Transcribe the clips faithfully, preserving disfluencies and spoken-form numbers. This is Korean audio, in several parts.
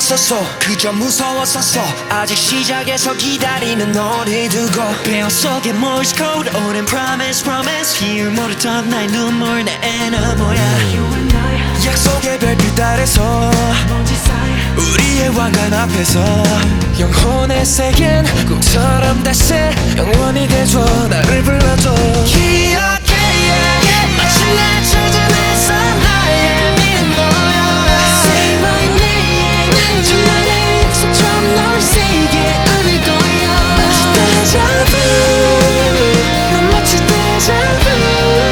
없었어 그저 무서웠었어 아직 시작에서 기다리는 너를 두고 뼈 속에 Morse code 오랜 promise promise 이유 모르던 나의 눈물 내 애는 뭐야 약속의 별빛 아래서 우리의 왕관 앞에서 영혼의 세계는 꿈처럼 다시 영원히 돼줘 나를 불러줘 기억해 yeah. 마치 날 찾아내서 나의 미모야 Say my name 주말의 약속처럼 널 세게 안을 거야 마치 déjà vu 난 마치 déjà vu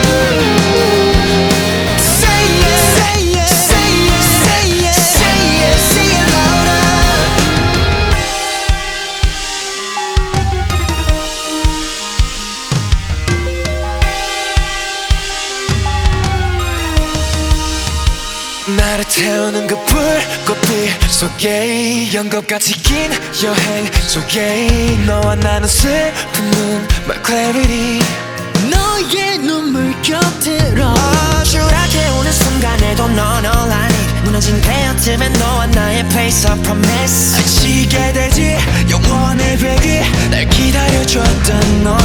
나를 태우는 그 불꽃빛 속에 연극같이 긴 여행 속에 너와 나는 슬픈 눈 My clarity 너의 눈물 곁으로 어, 추락해 오는 순간에도 넌 all I need 무너진 배어쯤엔 너와 나의 place of promise 지게 되지 영원의 베기 날 기다려줬던 너